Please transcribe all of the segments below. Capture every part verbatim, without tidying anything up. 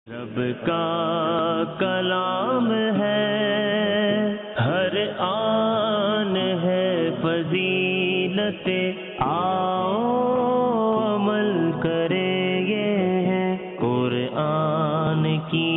رب کا کلام ہے، ہر آن ہے فضیلت، آؤ عمل کریں یہ ہے قرآن کی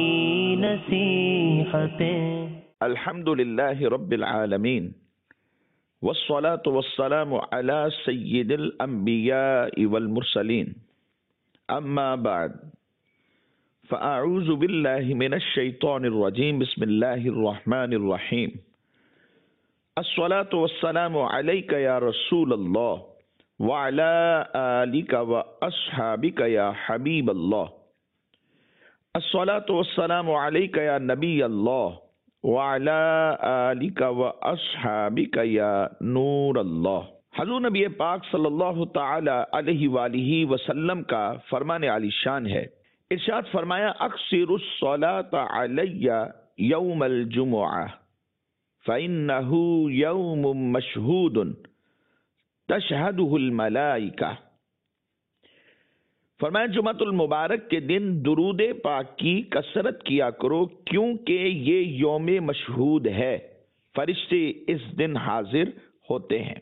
نصیحتیں۔ الحمد للہ رب العالمین والصلاة والسلام على سید الانبیاء والمرسلین، اما بعد فاعوذ باللہ من الشیطان الرجیم، بسم اللہ الرحمن الرحیم۔ الصلاة والسلام علیک یا رسول اللہ وعلى آلک واصحابک یا حبیب اللہ۔ الصلاة والسلام علیک یا نبی اللہ وعلى آلک واصحابک یا نور اللہ۔ حضور نبی پاک صلی اللہ تعالی علیہ وآلہ وسلم کا فرمان عالی شان ہے، ارشاد فرمایا اکثر الصلاة علی یوم الجمعہ فإنہ یوم مشہود تشہدہ الملائکہ۔ فرمایا جمعۃ المبارک کے دن درود پاک کی کثرت کیا کرو، کیونکہ یہ یوم مشہود ہے، فرشتے اس دن حاضر ہوتے ہیں۔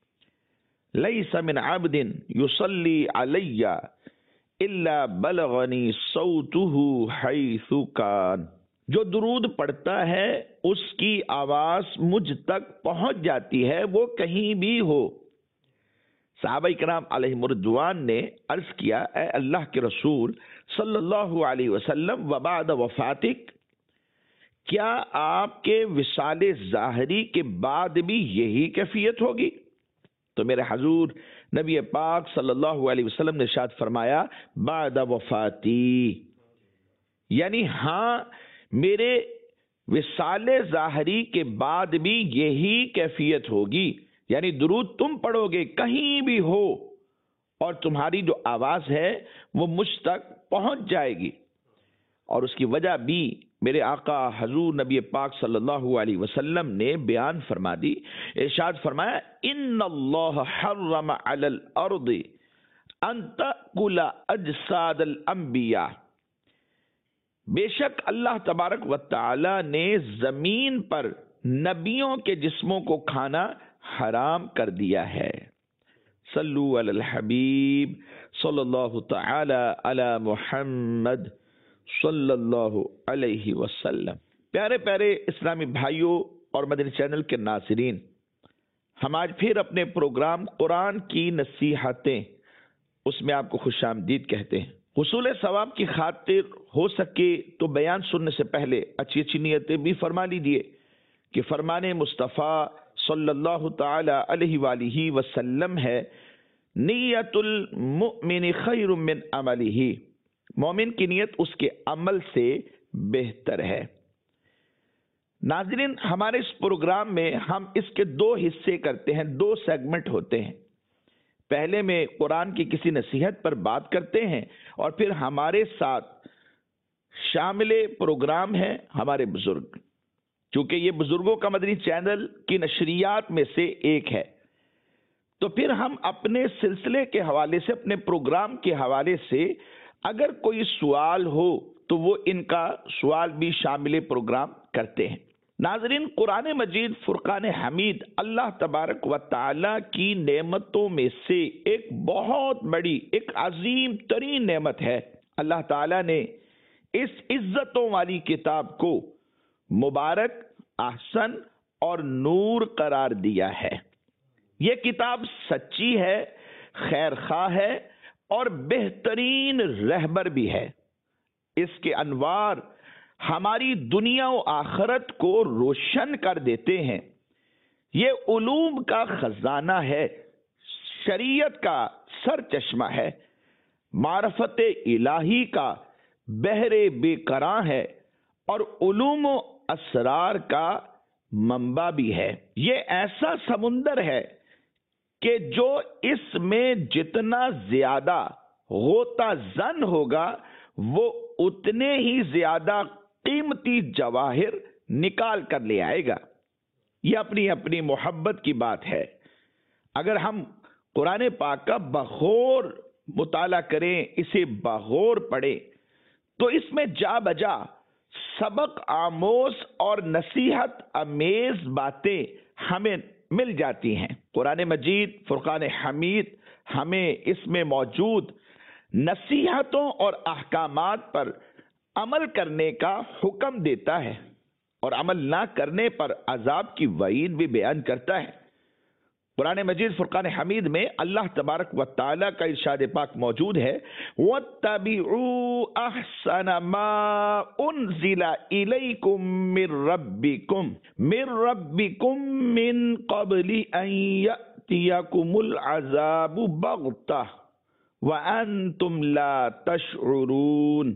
لیس من عبد یصلی علی الا بلغنی صوتہ حیث کان۔ جو درود پڑھتا ہے اس کی آواز مجھ تک پہنچ جاتی ہے، وہ کہیں بھی ہو۔ صحابہ کرام علیہم رضوان نے عرض کیا، اے اللہ کے رسول صلی اللہ علیہ وسلم، وبعد وفاتک، کیا آپ کے وصال ظاہری کے بعد بھی یہی کیفیت ہوگی؟ تو میرے حضور نبی پاک صلی اللہ علیہ وسلم نے ارشاد فرمایا بعد وفاتی، یعنی ہاں میرے وصال ظاہری کے بعد بھی یہی کیفیت ہوگی، یعنی درود تم پڑھو گے کہیں بھی ہو اور تمہاری جو آواز ہے وہ مجھ تک پہنچ جائے گی۔ اور اس کی وجہ بھی میرے آقا حضور نبی پاک صلی اللہ علیہ وسلم نے بیان فرما دی، ارشاد فرمایا ان اللہ حرم علی الارض ان تأکل اجساد الانبیاء، بے شک اللہ تبارک و تعالی نے زمین پر نبیوں کے جسموں کو کھانا حرام کر دیا ہے۔ صلو علی الحبیب صلی اللہ تعالی علی محمد صلی اللہ علیہ وسلم۔ پیارے پیارے اسلامی بھائیوں اور مدنی چینل کے ناظرین، ہم آج پھر اپنے پروگرام قرآن کی نصیحتیں، اس میں آپ کو خوش آمدید کہتے ہیں۔ حصول ثواب کی خاطر ہو سکے تو بیان سننے سے پہلے اچھی اچھی نیتیں بھی فرما لیجیے کہ فرمان مصطفیٰ صلی اللہ تعالی علیہ وآلہ وسلم ہے، نیت المؤمن خیر من عملہ، مومن کی نیت اس کے عمل سے بہتر ہے۔ ناظرین، ہمارے اس پروگرام میں ہم اس کے دو حصے کرتے ہیں، دو سیگمنٹ ہوتے ہیں۔ پہلے میں قرآن کی کسی نصیحت پر بات کرتے ہیں، اور پھر ہمارے ساتھ شامل پروگرام ہے ہمارے بزرگ، چونکہ یہ بزرگوں کا مدنی چینل کی نشریات میں سے ایک ہے، تو پھر ہم اپنے سلسلے کے حوالے سے، اپنے پروگرام کے حوالے سے اگر کوئی سوال ہو تو وہ ان کا سوال بھی شامل پروگرام کرتے ہیں۔ ناظرین، قرآن مجید فرقان حمید اللہ تبارک و تعالی کی نعمتوں میں سے ایک بہت بڑی، ایک عظیم ترین نعمت ہے۔ اللہ تعالی نے اس عزتوں والی کتاب کو مبارک، احسن اور نور قرار دیا ہے۔ یہ کتاب سچی ہے، خیر خواہ ہے اور بہترین رہبر بھی ہے۔ اس کے انوار ہماری دنیا و آخرت کو روشن کر دیتے ہیں۔ یہ علوم کا خزانہ ہے، شریعت کا سر چشمہ ہے، معرفت الہی کا بحر بے کراں ہے، اور علوم و اسرار کا منبع بھی ہے۔ یہ ایسا سمندر ہے کہ جو اس میں جتنا زیادہ غوطہ زن ہوگا وہ اتنے ہی زیادہ قیمتی جواہر نکال کر لے آئے گا۔ یہ اپنی اپنی محبت کی بات ہے۔ اگر ہم قرآن پاک کا بغور مطالعہ کریں، اسے بغور پڑھیں، تو اس میں جا بجا سبق آموز اور نصیحت امیز باتیں ہمیں مل جاتی ہیں۔ قرآن مجید فرقان حمید ہمیں اس میں موجود نصیحتوں اور احکامات پر عمل کرنے کا حکم دیتا ہے، اور عمل نہ کرنے پر عذاب کی وعید بھی بیان کرتا ہے۔ قرآن مجید فرقان حمید میں اللہ تبارک و تعالی کا ارشاد پاک موجود ہے، وَاتَّبِعُوا أَحْسَنَ مَا أُنزِلَ إِلَيْكُم مِّن رَّبِّكُم مِّن رَّبِّكُم مِّن قَبْلِ أَن يَأْتِيَكُمُ الْعَذَابُ بَغْتَةً وَأَنتُمْ لَا تَشْعُرُونَ۔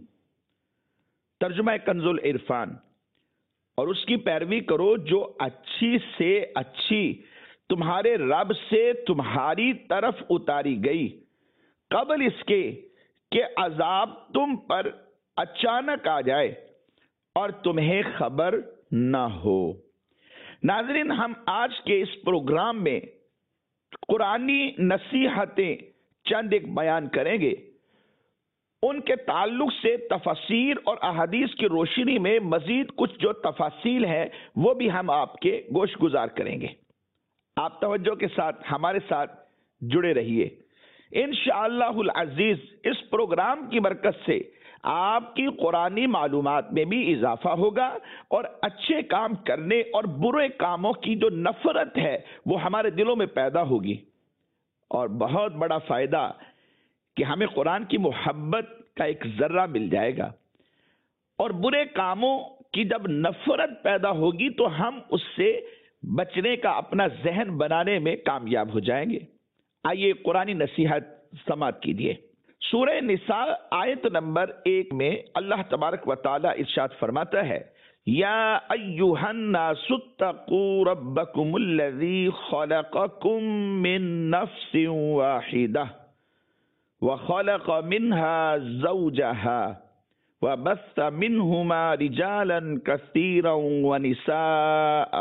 ترجمہ کنز العرفان۔ اور اس کی پیروی کرو جو اچھی سے اچھی تمہارے رب سے تمہاری طرف اتاری گئی، قبل اس کے کہ عذاب تم پر اچانک آ جائے اور تمہیں خبر نہ ہو۔ ناظرین، ہم آج کے اس پروگرام میں قرآنی نصیحتیں چند ایک بیان کریں گے۔ ان کے تعلق سے تفاسیر اور احادیث کی روشنی میں مزید کچھ جو تفاصیل ہیں وہ بھی ہم آپ کے گوش گزار کریں گے۔ آپ توجہ کے ساتھ ہمارے ساتھ جڑے رہیے۔ انشاءاللہ العزیز اس پروگرام کی برکت سے آپ کی قرآنی معلومات میں بھی اضافہ ہوگا، اور اچھے کام کرنے اور برے کاموں کی جو نفرت ہے وہ ہمارے دلوں میں پیدا ہوگی، اور بہت بڑا فائدہ کہ ہمیں قرآن کی محبت کا ایک ذرہ مل جائے گا، اور برے کاموں کی جب نفرت پیدا ہوگی تو ہم اس سے بچنے کا اپنا ذہن بنانے میں کامیاب ہو جائیں گے۔ آئیے قرآنی نصیحت سماعت کیجیے۔ سورہ نساء آیت نمبر ایک میں اللہ تبارک و تعالی ارشاد فرماتا ہے، یا ایھا الناس اتقوا ربکم الذی خلقکم من نفس واحدہ وخلق منها زوجها وبث منهما رجالا كثيرا ونساء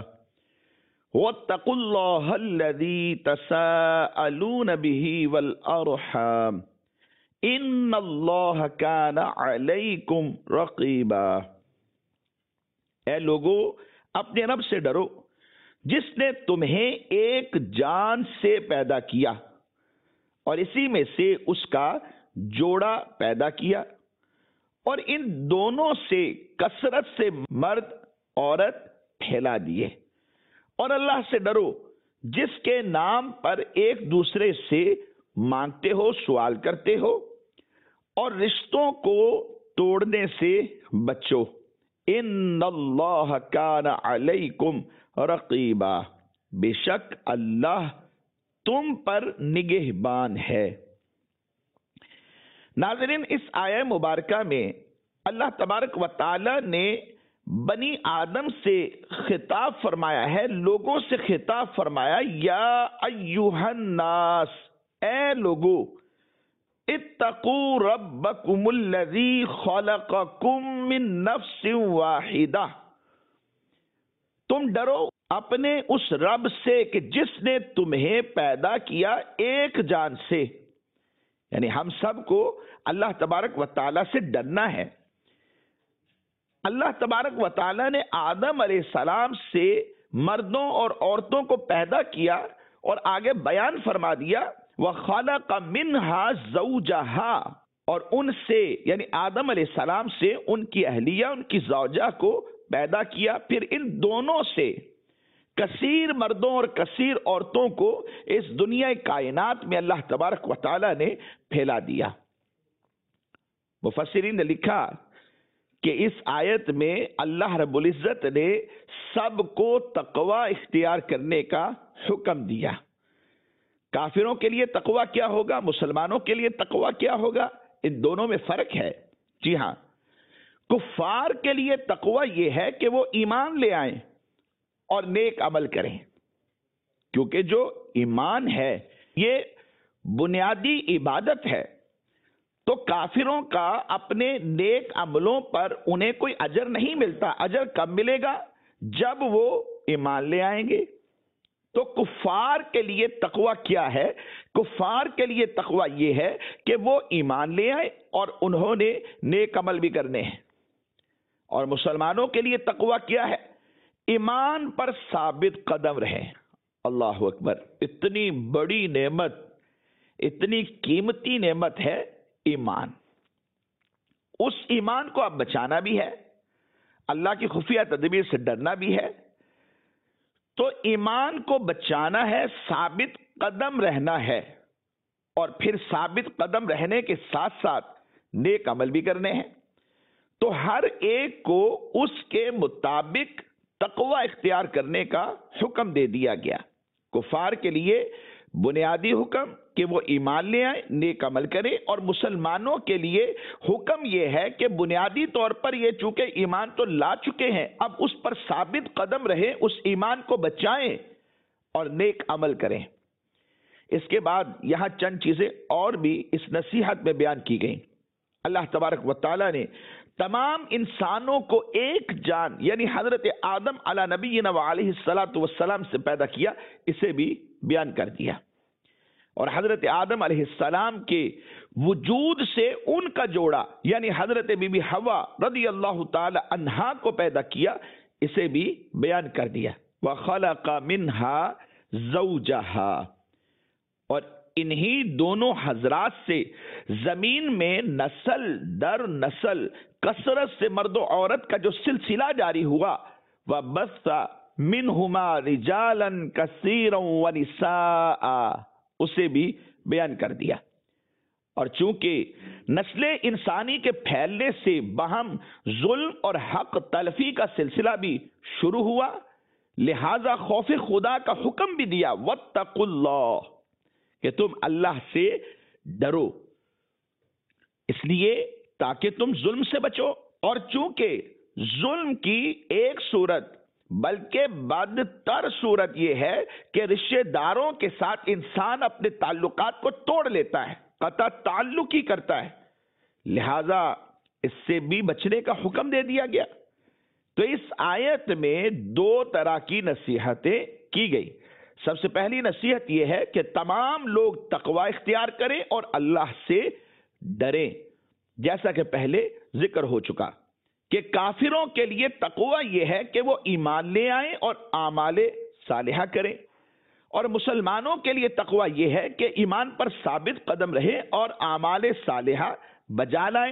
واتقوا الله الذي تساءلون به والأرحام ان اللہ كان عليكم رقيبا۔ اے لوگو، اپنے رب سے ڈرو جس نے تمہیں ایک جان سے پیدا کیا اور اسی میں سے اس کا جوڑا پیدا کیا، اور ان دونوں سے کثرت سے مرد عورت پھیلا دیے، اور اللہ سے ڈرو جس کے نام پر ایک دوسرے سے مانگتے ہو، سوال کرتے ہو، اور رشتوں کو توڑنے سے بچو۔ ان اللہ کان علیکم رقیبا، بے شک اللہ تم پر نگہبان ہے۔ ناظرین، اس آیہ مبارکہ میں اللہ تبارک و تعالی نے بنی آدم سے خطاب فرمایا ہے، لوگوں سے خطاب فرمایا، یا ایھا الناس، اے لوگو، اتقوا ربکم الذی خلقکم من نفس واحدہ، تم ڈرو اپنے اس رب سے کہ جس نے تمہیں پیدا کیا ایک جان سے۔ یعنی ہم سب کو اللہ تبارک و تعالی سے ڈرنا ہے۔ اللہ تبارک و تعالی نے آدم علیہ السلام سے مردوں اور عورتوں کو پیدا کیا، اور آگے بیان فرما دیا، وَخَلَقَ مِنْهَا زَوْجَهَا، اور ان سے یعنی آدم علیہ السلام سے ان کی اہلیہ، ان کی زوجہ کو پیدا کیا، پھر ان دونوں سے کثیر مردوں اور کثیر عورتوں کو اس دنیا کائنات میں اللہ تبارک و تعالی نے پھیلا دیا۔ مفسرین نے لکھا کہ اس آیت میں اللہ رب العزت نے سب کو تقوی اختیار کرنے کا حکم دیا۔ کافروں کے لیے تقوی کیا ہوگا، مسلمانوں کے لیے تقوی کیا ہوگا، ان دونوں میں فرق ہے۔ جی ہاں، کفار کے لیے تقوی یہ ہے کہ وہ ایمان لے آئیں اور نیک عمل کریں، کیونکہ جو ایمان ہے یہ بنیادی عبادت ہے۔ تو کافروں کا اپنے نیک عملوں پر انہیں کوئی اجر نہیں ملتا۔ اجر کب ملے گا؟ جب وہ ایمان لے آئیں گے۔ تو کفار کے لیے تقوی کیا ہے؟ کفار کے لیے تقوی یہ ہے کہ وہ ایمان لے آئے اور انہوں نے نیک عمل بھی کرنے ہیں. اور مسلمانوں کے لیے تقوی کیا ہے؟ ایمان پر ثابت قدم رہے. اللہ اکبر! اتنی بڑی نعمت، اتنی قیمتی نعمت ہے ایمان. اس ایمان کو اب بچانا بھی ہے، اللہ کی خفیہ تدبیر سے ڈرنا بھی ہے. تو ایمان کو بچانا ہے، ثابت قدم رہنا ہے، اور پھر ثابت قدم رہنے کے ساتھ ساتھ نیک عمل بھی کرنے ہیں. تو ہر ایک کو اس کے مطابق تقوی اختیار کرنے کا حکم دے دیا گیا. کفار کے لیے بنیادی حکم کہ وہ ایمان لے آئے، نیک عمل کرے، اور مسلمانوں کے لیے حکم یہ ہے کہ بنیادی طور پر یہ چونکہ ایمان تو لا چکے ہیں، اب اس پر ثابت قدم رہے، اس ایمان کو بچائیں اور نیک عمل کریں. اس کے بعد یہاں چند چیزیں اور بھی اس نصیحت میں بیان کی گئیں. اللہ تبارک و تعالی نے تمام انسانوں کو ایک جان یعنی حضرت آدم علی نبینا وعلیہ الصلوۃ والسلام سے پیدا کیا، اسے بھی بیان کر دیا. اور حضرت آدم علیہ السلام کے وجود سے ان کا جوڑا یعنی حضرت بی بی حوا رضی اللہ تعالی عنہا کو پیدا کیا، اسے بھی بیان کر دیا. وَخَلَقَ مِنْهَا زَوْجَهَا، اور انہی دونوں حضرات سے زمین میں نسل در نسل کثرت سے مرد و عورت کا جو سلسلہ جاری ہوا، وَبَثَّ مِنْهُمَا رِجَالًا كَثِيرًا وَنِسَاءً، اسے بھی بیان کر دیا. اور چونکہ نسل انسانی کے پھیلنے سے باہم ظلم اور حق تلفی کا سلسلہ بھی شروع ہوا، لہذا خوف خدا کا حکم بھی دیا، وَاتَّقُوا اللَّهَ، کہ تم اللہ سے ڈرو، اس لیے تاکہ تم ظلم سے بچو. اور چونکہ ظلم کی ایک صورت بلکہ بدتر صورت یہ ہے کہ رشتہ داروں کے ساتھ انسان اپنے تعلقات کو توڑ لیتا ہے، قطع تعلق ہی کرتا ہے، لہذا اس سے بھی بچنے کا حکم دے دیا گیا. تو اس آیت میں دو طرح کی نصیحتیں کی گئی. سب سے پہلی نصیحت یہ ہے کہ تمام لوگ تقوی اختیار کریں اور اللہ سے ڈریں، جیسا کہ پہلے ذکر ہو چکا کہ کافروں کے لیے تقوی یہ ہے کہ وہ ایمان لے آئیں اور اعمال صالحہ کریں، اور مسلمانوں کے لیے تقوی یہ ہے کہ ایمان پر ثابت قدم رہیں اور اعمال صالحہ بجا لائیں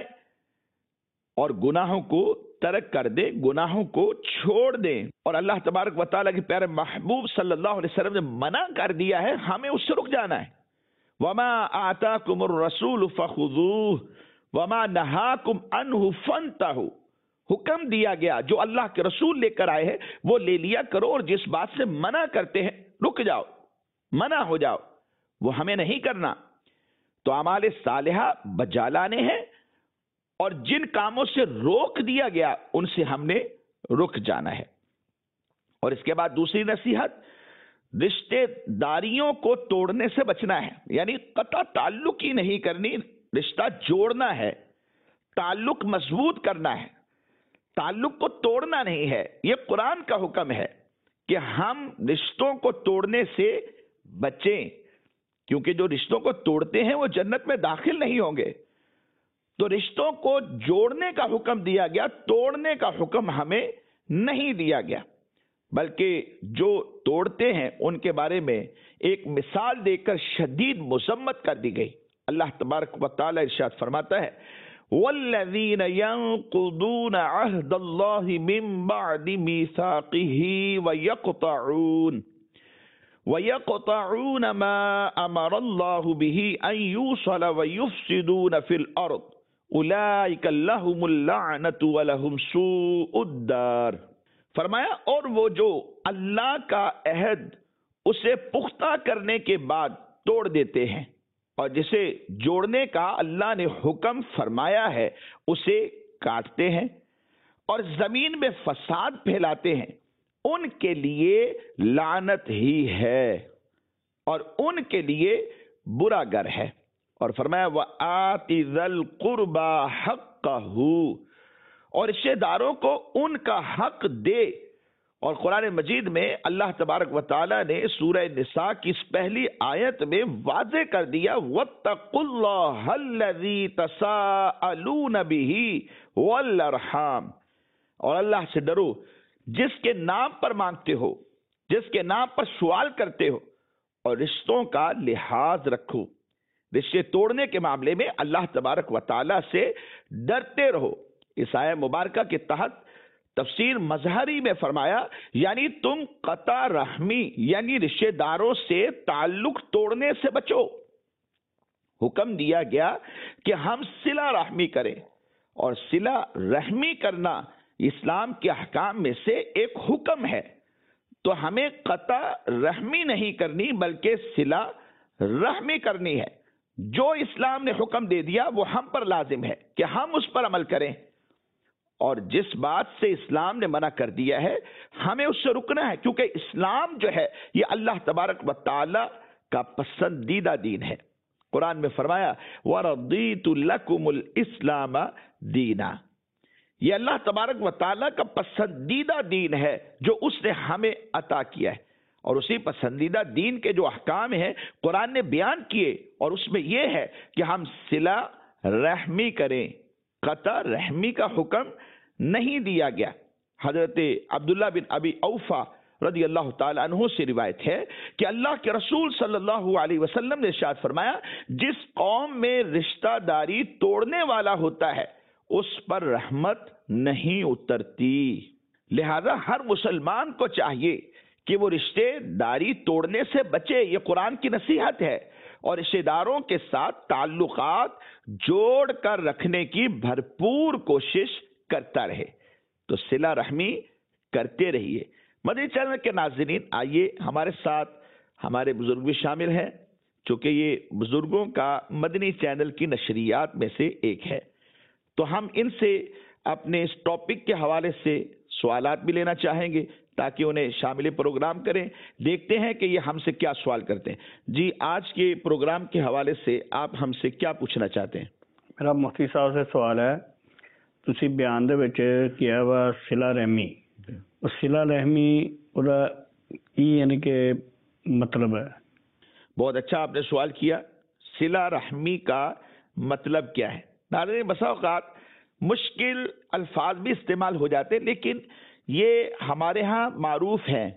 اور گناہوں کو ترک کر دیں، گناہوں کو چھوڑ دیں. اور اللہ تبارک و تعالیٰ کے پیارے محبوب صلی اللہ علیہ وسلم نے منع کر دیا ہے، ہمیں اس سے رک جانا ہے. وَمَا آتَاكُمُ الرَّسُولُ فَخُذُوهُ وَمَا نَهَاكُمْ عَنْهُ فَانْتَهُوا، حکم دیا گیا جو اللہ کے رسول لے کر آئے ہیں وہ لے لیا کرو، اور جس بات سے منع کرتے ہیں رک جاؤ، منع ہو جاؤ، وہ ہمیں نہیں کرنا. تو اعمال صالحہ بجا لانے ہیں، اور جن کاموں سے روک دیا گیا ان سے ہم نے رک جانا ہے. اور اس کے بعد دوسری نصیحت، رشتے داریوں کو توڑنے سے بچنا ہے، یعنی قطع تعلق ہی نہیں کرنی، رشتہ جوڑنا ہے، تعلق مضبوط کرنا ہے، تعلق کو توڑنا نہیں ہے. یہ قرآن کا حکم ہے کہ ہم رشتوں کو توڑنے سے بچیں، کیونکہ جو رشتوں کو توڑتے ہیں وہ جنت میں داخل نہیں ہوں گے. تو رشتوں کو جوڑنے کا حکم دیا گیا، توڑنے کا حکم ہمیں نہیں دیا گیا. بلکہ جو توڑتے ہیں ان کے بارے میں ایک مثال دے کر شدید مذمت کر دی گئی. اللہ تبارک و تعالی ارشاد فرماتا ہے، والذین ينقضون عہد اللہ من بعد میثاقہ ویقطعون وَيَقْطَعُونَ مَا أَمَرَ اللَّهُ بِهِ أَن يُوصَلَ وَيُفْسِدُونَ فِي الْأَرْضِ أُولَٰئِكَ لَهُمُ اللَّعْنَةُ وَلَهُمْ سُوءُ الدَّارِ. فرمایا اور وہ جو اللہ کا عہد اسے پختہ کرنے کے بعد توڑ دیتے ہیں اور جسے جوڑنے کا اللہ نے حکم فرمایا ہے اسے کاٹتے ہیں اور زمین میں فساد پھیلاتے ہیں، ان کے لیے لعنت ہی ہے اور ان کے لیے برا گر ہے. اور فرمایا وَآتِ ذَا الْقُرْبَى حَقَّهُ، اور رشتہ داروں کو ان کا حق دے، اور قرآن مجید میں اللہ تبارک و تعالی نے سورہ نساء کی اس پہلی آیت میں واضح کر دیا وَاتَّقُوا اللَّهَ الَّذِي تَسَاءَلُونَ بِهِ وَالْأَرْحَامَ، اور اللہ سے ڈرو جس کے نام پر مانگتے ہو، جس کے نام پر سوال کرتے ہو، اور رشتوں کا لحاظ رکھو۔ رشتے توڑنے کے معاملے میں اللہ تبارک و تعالی سے ڈرتے رہو۔ اس آیہ مبارکہ کے تحت تفسیر مظہری میں فرمایا یعنی تم قطع رحمی یعنی رشتہ داروں سے تعلق توڑنے سے بچو۔ حکم دیا گیا کہ ہم صلہ رحمی کریں، اور صلہ رحمی کرنا اسلام کے احکام میں سے ایک حکم ہے، تو ہمیں قطع رحمی نہیں کرنی بلکہ صلہ رحمی کرنی ہے۔ جو اسلام نے حکم دے دیا وہ ہم پر لازم ہے کہ ہم اس پر عمل کریں، اور جس بات سے اسلام نے منع کر دیا ہے ہمیں اس سے رکنا ہے، کیونکہ اسلام جو ہے یہ اللہ تبارک و تعالی کا پسندیدہ دین ہے۔ قرآن میں فرمایا وَرَضِيتُ لَكُمُ الْإِسْلَامَ دِينًا، یہ اللہ تبارک و تعالی کا پسندیدہ دین ہے جو اس نے ہمیں عطا کیا ہے، اور اسی پسندیدہ دین کے جو احکام ہیں قرآن نے بیان کیے، اور اس میں یہ ہے کہ ہم صلہ رحمی کریں، قطع رحمی کا حکم نہیں دیا گیا۔ حضرت عبداللہ بن ابی اوفا رضی اللہ تعالی عنہ سے روایت ہے کہ اللہ کے رسول صلی اللہ علیہ وسلم نے ارشاد فرمایا جس قوم میں رشتہ داری توڑنے والا ہوتا ہے اس پر رحمت نہیں اترتی، لہذا ہر مسلمان کو چاہیے کہ وہ رشتے داری توڑنے سے بچے۔ یہ قرآن کی نصیحت ہے، اور رشتے داروں کے ساتھ تعلقات جوڑ کر رکھنے کی بھرپور کوشش کرتا رہے۔ تو صلہ رحمی کرتے رہیے۔ مدنی چینل کے ناظرین، آئیے ہمارے ساتھ ہمارے بزرگ بھی شامل ہیں، چونکہ یہ بزرگوں کا مدنی چینل کی نشریات میں سے ایک ہے، تو ہم ان سے اپنے اس ٹاپک کے حوالے سے سوالات بھی لینا چاہیں گے تاکہ انہیں شامل پروگرام کریں۔ دیکھتے ہیں کہ یہ ہم سے کیا سوال کرتے ہیں۔ جی، آج کے پروگرام کے حوالے سے آپ ہم سے کیا پوچھنا چاہتے ہیں؟ میرا مفتی صاحب سے سوال ہے، تسی بیان دے وچ کیا وا صلہ رحمی، اور صلہ رحمی اودا کی یعنی کہ مطلب ہے؟ بہت اچھا آپ نے سوال کیا، صلہ رحمی کا مطلب کیا ہے؟ ناظرین، بسا اوقات مشکل الفاظ بھی استعمال ہو جاتے ہیں، لیکن یہ ہمارے ہاں معروف ہیں۔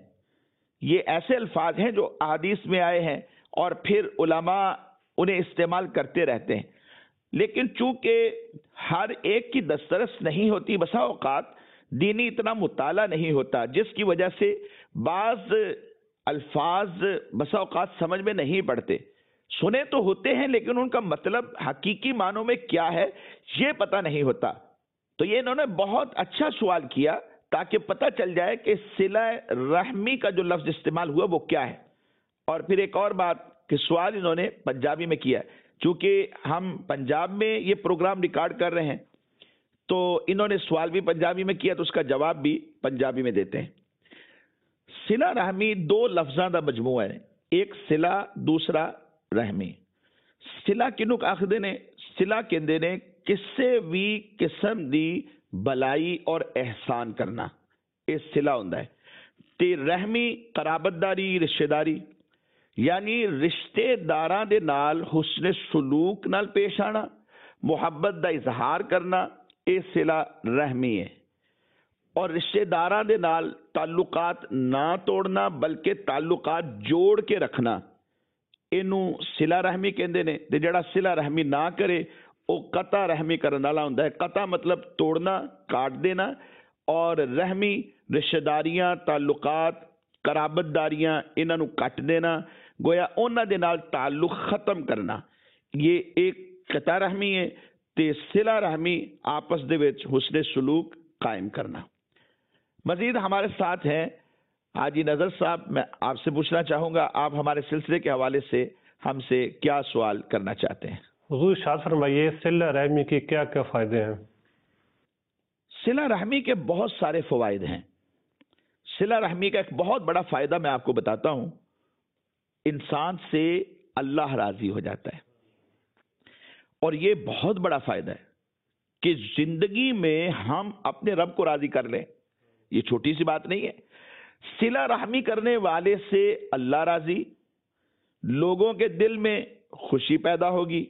یہ ایسے الفاظ ہیں جو احادیث میں آئے ہیں اور پھر علماء انہیں استعمال کرتے رہتے ہیں، لیکن چونکہ ہر ایک کی دسترس نہیں ہوتی، بسا اوقات دینی اتنا مطالعہ نہیں ہوتا، جس کی وجہ سے بعض الفاظ بسا اوقات سمجھ میں نہیں پڑتے۔ سنے تو ہوتے ہیں لیکن ان کا مطلب حقیقی معنوں میں کیا ہے یہ پتہ نہیں ہوتا۔ تو یہ انہوں نے بہت اچھا سوال کیا تاکہ پتہ چل جائے کہ صلہ رحمی کا جو لفظ استعمال ہوا وہ کیا ہے۔ اور پھر ایک اور بات کہ سوال انہوں نے پنجابی میں کیا، چونکہ ہم پنجاب میں یہ پروگرام ریکارڈ کر رہے ہیں تو انہوں نے سوال بھی پنجابی میں کیا، تو اس کا جواب بھی پنجابی میں دیتے ہیں۔ صلہ رحمی دو لفظاں دا مجموعہ ہے، ایک صلہ دوسرا رحمی۔ صلہ کنوں آخدے نے؟ صلہ کہندے نے کسے بھی قسم دی بلائی اور احسان کرنا، یہ صلہ ہوندا ہے۔ تے رحمی قرابت داری، رشتہ داری، یعنی رشتے داراں دے نال حسن سلوک نال پیش آنا، محبت دا اظہار کرنا، یہ صلہ رحمی ہے۔ اور رشتے داراں دے نال تعلقات نہ توڑنا بلکہ تعلقات جوڑ کے رکھنا، اینوں صلہ رحمی کہندے نے۔ تے جڑا صلہ رحمی نہ کرے وہ قطع رحمی کرن والا ہوندا ہے۔ قطع مطلب توڑنا، کاٹ دینا، اور رحمی رشتہ داریاں، تعلقات، قرابت داریاں انہاں نو کٹ دینا، گویا انہاں دے نال تعلق ختم کرنا، یہ ایک قطع رحمی ہے۔ تے صلہ رحمی آپس دے وچ حسن سلوک قائم کرنا۔ مزید ہمارے ساتھ ہیں حاجی نظر صاحب، میں آپ سے پوچھنا چاہوں گا آپ ہمارے سلسلے کے حوالے سے ہم سے کیا سوال کرنا چاہتے ہیں؟ حضور ارشاد فرمائیے صلہ رحمی کے کیا کیا فائدے ہیں؟ صلہ رحمی کے بہت سارے فوائد ہیں۔ صلہ رحمی کا ایک بہت بڑا فائدہ میں آپ کو بتاتا ہوں، انسان سے اللہ راضی ہو جاتا ہے، اور یہ بہت بڑا فائدہ ہے کہ زندگی میں ہم اپنے رب کو راضی کر لیں۔ یہ چھوٹی سی بات نہیں ہے، صلہ رحمی کرنے والے سے اللہ راضی، لوگوں کے دل میں خوشی پیدا ہوگی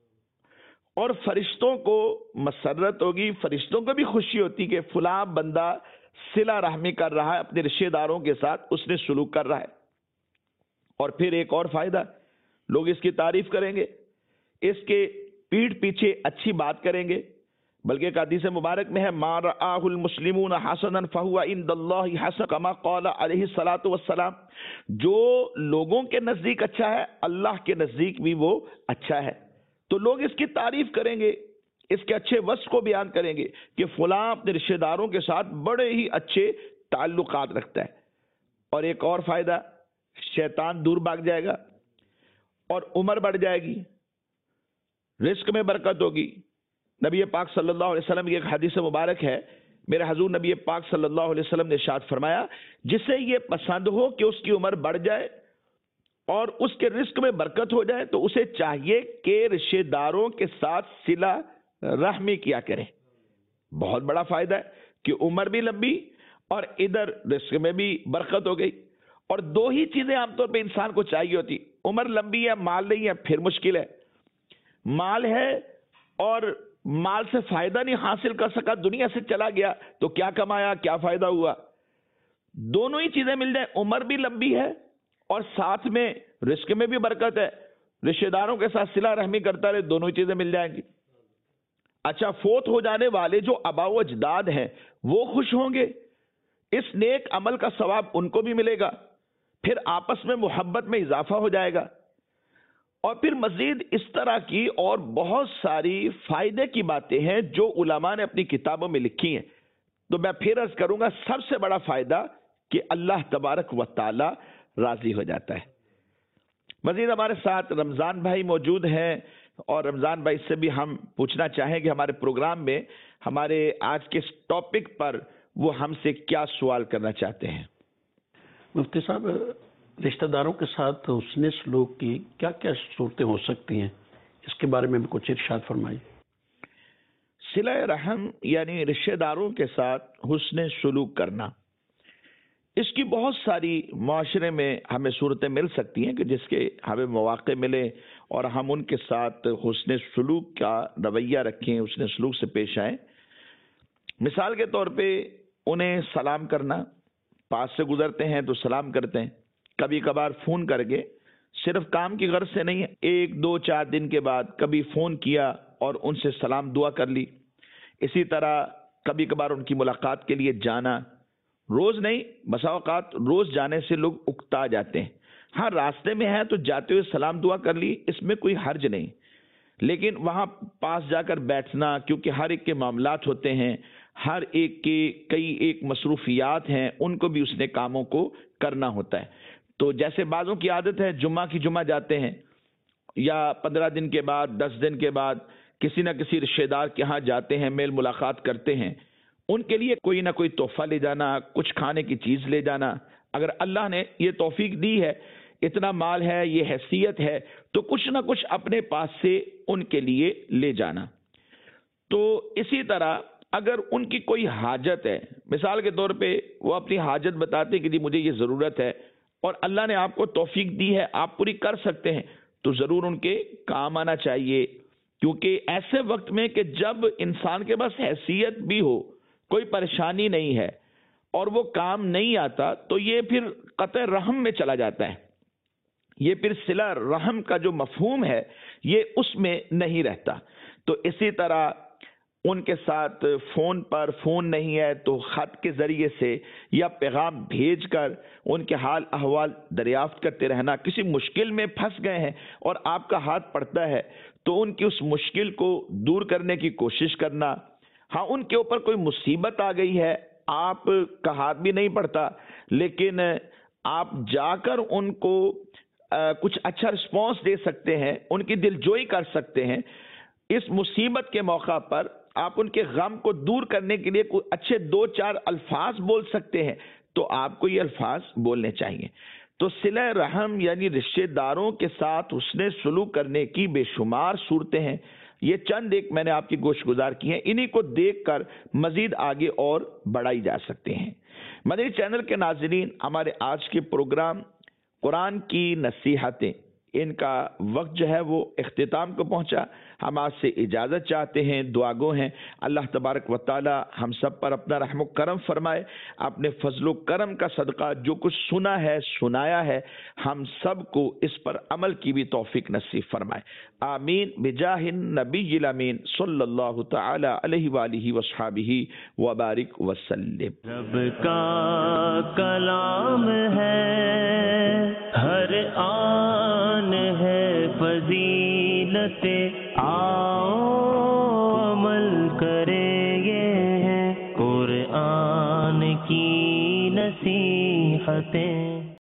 اور فرشتوں کو مسرت ہوگی، فرشتوں کو بھی خوشی ہوتی کہ فلاں بندہ صلہ رحمی کر رہا ہے، اپنے رشتہ داروں کے ساتھ اس نے سلوک کر رہا ہے۔ اور پھر ایک اور فائدہ، لوگ اس کی تعریف کریں گے، اس کے پیٹھ پیچھے اچھی بات کریں گے، بلکہ ایک حدیث مبارک میں ہے ما رآہ المسلمون حسنا فہو عند اللہ حسن کما قال علیہ الصلوۃ والسلام، جو لوگوں کے نزدیک اچھا ہے اللہ کے نزدیک بھی وہ اچھا ہے۔ تو لوگ اس کی تعریف کریں گے، اس کے اچھے وصف کو بیان کریں گے کہ فلاں اپنے رشتہ داروں کے ساتھ بڑے ہی اچھے تعلقات رکھتا ہے۔ اور ایک اور فائدہ، شیطان دور بھاگ جائے گا اور عمر بڑھ جائے گی، رزق میں برکت ہوگی۔ نبی پاک صلی اللہ علیہ وسلم کی ایک حدیث مبارک ہے، میرے حضور نبی پاک صلی اللہ علیہ وسلم نے ارشاد فرمایا، جسے یہ پسند ہو کہ اس کی عمر بڑھ جائے اور اس کے رزق میں برکت ہو جائے تو اسے چاہیے کہ رشتہ داروں کے ساتھ صلہ رحمی کیا کرے۔ بہت بڑا فائدہ ہے کہ عمر بھی لمبی اور ادھر رزق میں بھی برکت ہو گئی۔ اور دو ہی چیزیں عام طور پہ انسان کو چاہیے ہوتی، عمر لمبی ہے، مال نہیں ہے، پھر مشکل ہے۔ مال ہے اور مال سے فائدہ نہیں حاصل کر سکا، دنیا سے چلا گیا تو کیا کمایا، کیا فائدہ ہوا؟ دونوں ہی چیزیں مل جائیں، عمر بھی لمبی ہے اور ساتھ میں رزق میں بھی برکت ہے، رشتہ داروں کے ساتھ صلہ رحمی کرتا رہے، دونوں ہی چیزیں مل جائیں گی۔ اچھا، فوت ہو جانے والے جو آبا و اجداد ہیں وہ خوش ہوں گے، اس نیک عمل کا ثواب ان کو بھی ملے گا، پھر آپس میں محبت میں اضافہ ہو جائے گا۔ اور پھر مزید اس طرح کی اور بہت ساری فائدے کی باتیں ہیں جو علماء نے اپنی کتابوں میں لکھی ہیں۔ تو میں پھر عرض کروں گا، سب سے بڑا فائدہ کہ اللہ تبارک و تعالی راضی ہو جاتا ہے۔ مزید ہمارے ساتھ رمضان بھائی موجود ہیں اور رمضان بھائی سے بھی ہم پوچھنا چاہیں گے ہمارے پروگرام میں ہمارے آج کے اس ٹاپک پر وہ ہم سے کیا سوال کرنا چاہتے ہیں۔ مفتی صاحب، رشتہ داروں کے ساتھ حسن سلوک کی کیا کیا صورتیں ہو سکتی ہیں، اس کے بارے میں بھی کچھ ارشاد فرمائیے۔ صلہ رحم یعنی رشتہ داروں کے ساتھ حسن سلوک کرنا، اس کی بہت ساری معاشرے میں ہمیں صورتیں مل سکتی ہیں کہ جس کے ہمیں مواقع ملے اور ہم ان کے ساتھ حسن سلوک کا رویہ رکھیں، حسن سلوک سے پیش آئیں۔ مثال کے طور پہ انہیں سلام کرنا، پاس سے گزرتے ہیں تو سلام کرتے ہیں، کبھی کبھار فون کر کے، صرف کام کی غرض سے نہیں، ایک دو چار دن کے بعد کبھی فون کیا اور ان سے سلام دعا کر لی۔ اسی طرح کبھی کبھار ان کی ملاقات کے لیے جانا، روز نہیں، بسا اوقات روز جانے سے لوگ اکتا جاتے ہیں، ہاں راستے میں ہے تو جاتے ہوئے سلام دعا کر لی، اس میں کوئی حرج نہیں، لیکن وہاں پاس جا کر بیٹھنا، کیونکہ ہر ایک کے معاملات ہوتے ہیں، ہر ایک کے کئی ایک مصروفیات ہیں، ان کو بھی اس نے کاموں کو کرنا ہوتا ہے۔ تو جیسے بعضوں کی عادت ہے جمعہ کی جمعہ جاتے ہیں یا پندرہ دن کے بعد، دس دن کے بعد کسی نہ کسی رشتہ دار کے ہاں جاتے ہیں، میل ملاقات کرتے ہیں، ان کے لیے کوئی نہ کوئی تحفہ لے جانا، کچھ کھانے کی چیز لے جانا۔ اگر اللہ نے یہ توفیق دی ہے، اتنا مال ہے، یہ حیثیت ہے، تو کچھ نہ کچھ اپنے پاس سے ان کے لیے لے جانا۔ تو اسی طرح اگر ان کی کوئی حاجت ہے، مثال کے طور پہ وہ اپنی حاجت بتاتے ہیں کہ جی مجھے یہ ضرورت ہے اور اللہ نے آپ کو توفیق دی ہے، آپ پوری کر سکتے ہیں، تو ضرور ان کے کام آنا چاہیے، کیونکہ ایسے وقت میں کہ جب انسان کے پاس حیثیت بھی ہو، کوئی پریشانی نہیں ہے اور وہ کام نہیں آتا، تو یہ پھر قطع رحم میں چلا جاتا ہے، یہ پھر صلہ رحم کا جو مفہوم ہے یہ اس میں نہیں رہتا۔ تو اسی طرح ان کے ساتھ فون پر، فون نہیں ہے تو خط کے ذریعے سے یا پیغام بھیج کر ان کے حال احوال دریافت کرتے رہنا۔ کسی مشکل میں پھنس گئے ہیں اور آپ کا ہاتھ پڑتا ہے تو ان کی اس مشکل کو دور کرنے کی کوشش کرنا۔ ہاں ان کے اوپر کوئی مصیبت آ گئی ہے، آپ کا ہاتھ بھی نہیں پڑتا، لیکن آپ جا کر ان کو کچھ اچھا رسپانس دے سکتے ہیں، ان کی دل جوئی کر سکتے ہیں۔ اس مصیبت کے موقع پر آپ ان کے غم کو دور کرنے کے لیے کوئی اچھے دو چار الفاظ بول سکتے ہیں، تو آپ کو یہ الفاظ بولنے چاہیے۔ تو صلہ رحم یعنی رشتہ داروں کے ساتھ حسن سلوک کرنے کی بے شمار صورتیں ہیں، یہ چند ایک میں نے آپ کی گوش گزار کی ہیں، انہی کو دیکھ کر مزید آگے اور بڑھائی جا سکتے ہیں۔ مدنی چینل کے ناظرین، ہمارے آج کے پروگرام قرآن کی نصیحتیں، ان کا وقت جو ہے وہ اختتام کو پہنچا۔ ہم آج سے اجازت چاہتے ہیں، دعا گو ہیں اللہ تبارک و تعالی ہم سب پر اپنا رحم و کرم فرمائے، اپنے فضل و کرم کا صدقہ جو کچھ سنا ہے سنایا ہے ہم سب کو اس پر عمل کی بھی توفیق نصیب فرمائے، آمین بجاہ النبی الامین صلی اللہ تعالی علیہ وآلہ وصحبہ وبارک وسلم۔ رب کا کلام ہے، ہر آن ہے فضیلت، آؤ عمل کرے یہ ہے قرآن کی نصیحتیں۔